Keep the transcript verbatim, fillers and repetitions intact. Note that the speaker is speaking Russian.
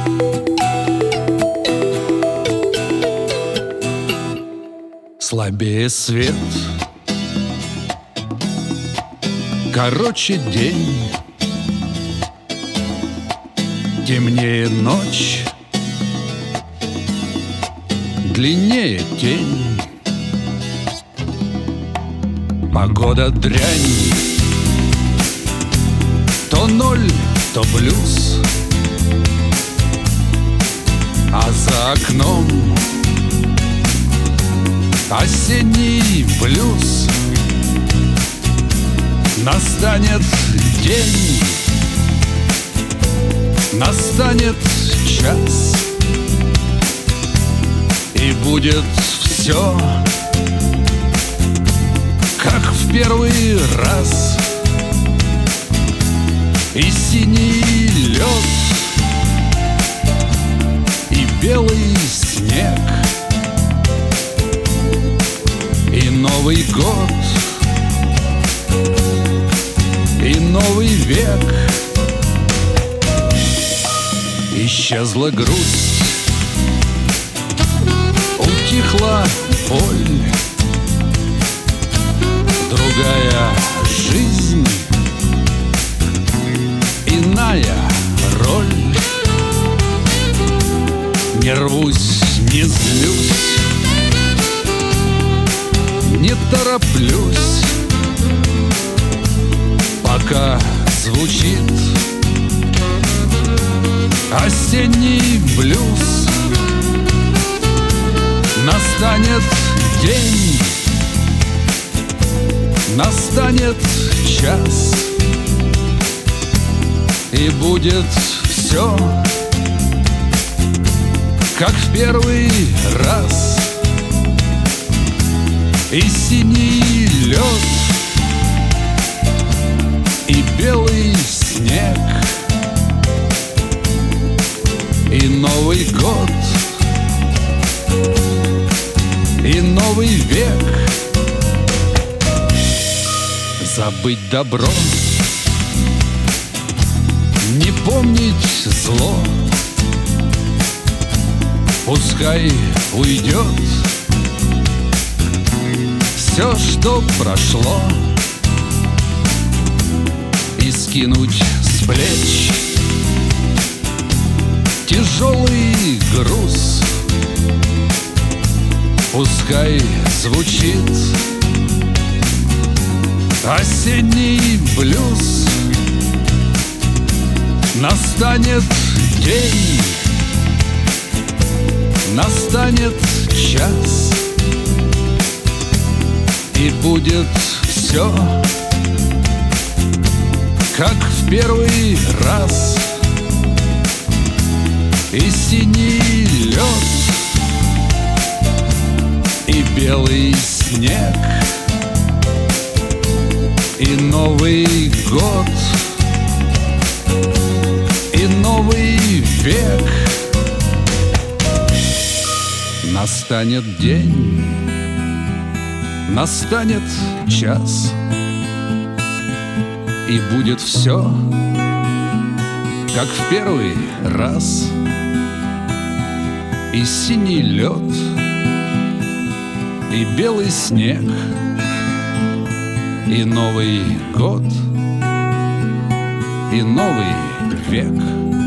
Слабее свет, короче день, темнее ночь, длиннее тень. Погода дрянь, то ноль, то плюс, а за окном осенний блюз. Настанет день, настанет час, и будет все, как в первый раз. И синий лед, и белый снег, и Новый год, и новый век. Исчезла грусть, утихла боль, другая жизнь, иная роль. Не рвусь, не злюсь, не тороплюсь, пока звучит осенний блюз. Настанет день, настанет час, и будет все, как в первый раз. И синий лед, и белый снег, и Новый год, и новый век. Забыть добро, не помнить зло, пускай уйдет все, что прошло, и скинуть с плеч тяжелый груз. Пускай звучит осенний блюз. Настанет день, настанет час, и будет все, как в первый раз. И синий лед, и белый снег, и Новый год, и новый век. Настанет день, настанет час, и будет все, как в первый раз. И синий лед, и белый снег, и Новый год, и новый век.